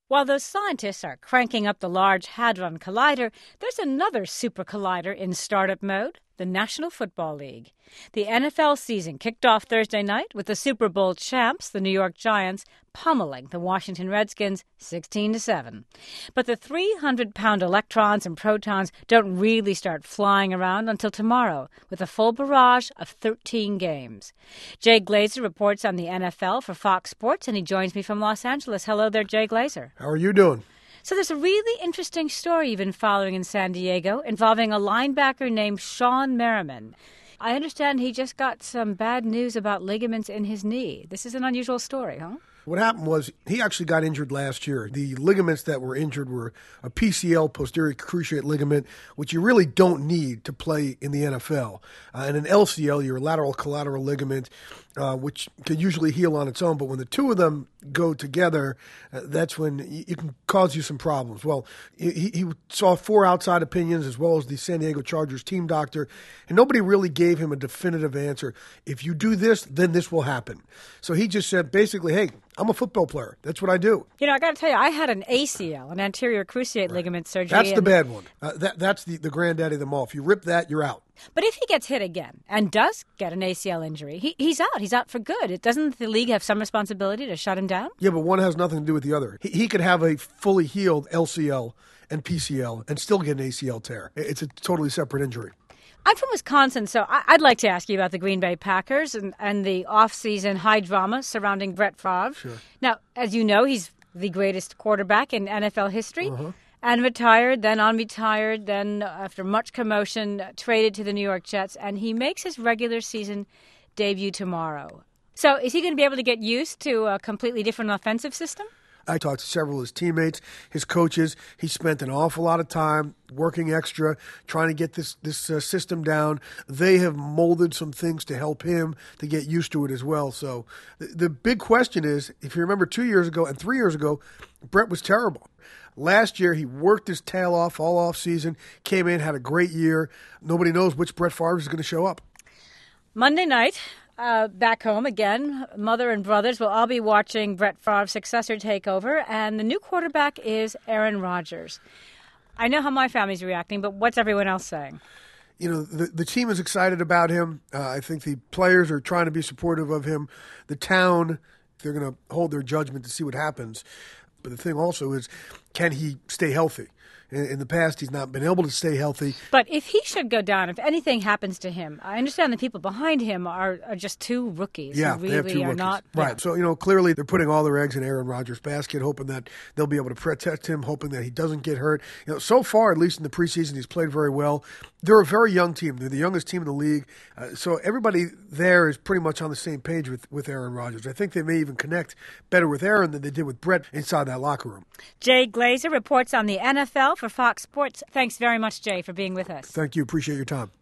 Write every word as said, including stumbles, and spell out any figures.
While those scientists are cranking up the Large Hadron Collider, there's another super collider in startup mode, the National Football League. The N F L season kicked off Thursday night with the Super Bowl champs, the New York Giants, pummeling the Washington Redskins sixteen to seven. But the three hundred pound electrons and protons don't really start flying around until tomorrow, with a full barrage of thirteen games. Jay Glazer reports on the N F L for Fox Sports, and he joins me from Los Angeles. Hello there, Jay Glazer. How are you doing? So there's a really interesting story you've been following in San Diego involving a linebacker named Shawne Merriman. I understand he just got some bad news about ligaments in his knee. This is an unusual story, huh? What happened was he actually got injured last year. The ligaments that were injured were a P C L, posterior cruciate ligament, which you really don't need to play in the N F L. Uh, and an L C L, your lateral collateral ligament, uh, which can usually heal on its own. But when the two of them go together, uh, that's when it can cause you some problems. Well, he, he saw four outside opinions as well as the San Diego Chargers team doctor, and nobody really gave him a definitive answer. If you do this, then this will happen. So he just said basically, hey, I'm a football player. That's what I do. You know, I got to tell you, I had an A C L, an anterior cruciate right. ligament surgery. That's the bad one. Uh, that, that's the, the granddaddy of them all. If you rip that, you're out. But if he gets hit again and does get an A C L injury, he, he's out. He's out for good. It, doesn't the league have some responsibility to shut him down? Yeah, but one has nothing to do with the other. He, he could have a fully healed L C L and P C L and still get an A C L tear. It's a totally separate injury. I'm from Wisconsin, so I'd like to ask you about the Green Bay Packers and, and the off-season high drama surrounding Brett Favre. Sure. Now, as you know, he's the greatest quarterback in N F L history. Uh-huh. And retired, then unretired, then after much commotion, traded to the New York Jets, and he makes his regular season debut tomorrow. So is he going to be able to get used to a completely different offensive system? I talked to several of his teammates, his coaches. He spent an awful lot of time working extra, trying to get this, this uh, system down. They have molded some things to help him to get used to it as well. So the, the big question is, if you remember two years ago and three years ago, Brett was terrible. Last year, he worked his tail off all off season, came in, had a great year. Nobody knows which Brett Favre is going to show up. Monday night, uh, back home again, mother and brothers will all be watching Brett Favre's successor take over, and the new quarterback is Aaron Rodgers. I know how my family's reacting, but what's everyone else saying? You know, the, the team is excited about him. Uh, I think the players are trying to be supportive of him. The town, they're going to hold their judgment to see what happens. But the thing also is, can he stay healthy? In, in the past, he's not been able to stay healthy. But if he should go down, if anything happens to him, I understand the people behind him are, are just two rookies. Yeah, who really they have two are rookies. Not, right. Yeah. So, you know, clearly they're putting all their eggs in Aaron Rodgers' basket, hoping that they'll be able to protect him, hoping that he doesn't get hurt. You know, so far, at least in the preseason, he's played very well. They're a very young team. They're the youngest team in the league. Uh, so everybody there is pretty much on the same page with, with Aaron Rodgers. I think they may even connect better with Aaron than they did with Brett inside that locker room. Jay Glazer reports on the N F L for Fox Sports. Thanks very much, Jay, for being with us. Thank you. Appreciate your time.